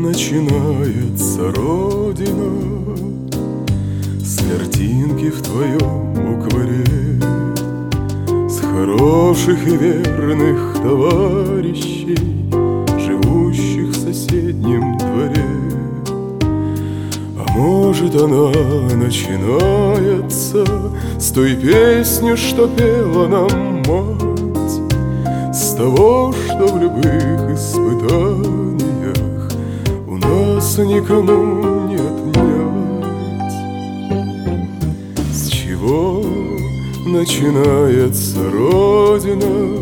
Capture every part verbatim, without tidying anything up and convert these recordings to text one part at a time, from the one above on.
начинается Родина с картинки в твоем букваре, с хороших и верных товарищей, живущих в соседнем дворе. А может, она начинается с той песни, что пела нам мать, с того, что в любых испытаниях у нас никому не отнять. С чего начинается Родина?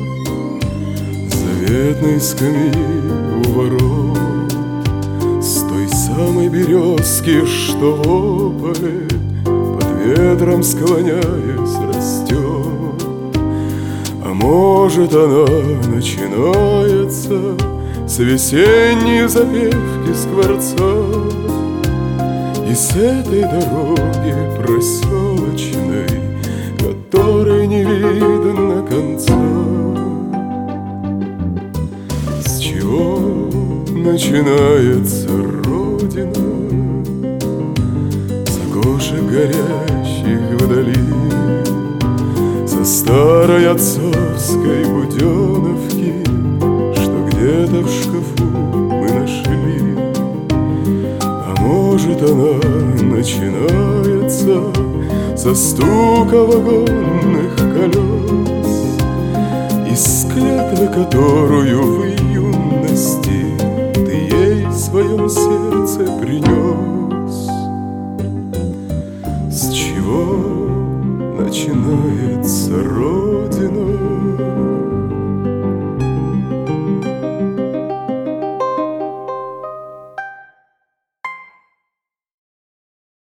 Заветной скамьи у ворот, с той самой березки, что в ополе под ветром склоняясь растет. А может, она начинается с весенней запевки скворца и с этой дороги проселочной, которой не видно конца. С чего начинается Родина? С окошек горящих вдали, со старой отцовской буденовки, что где-то в шкафу мы нашли. А может, она начинается со стука вагонных колес и с клятвы, которую в юности ты ей в своем сердце принес. С чего начинается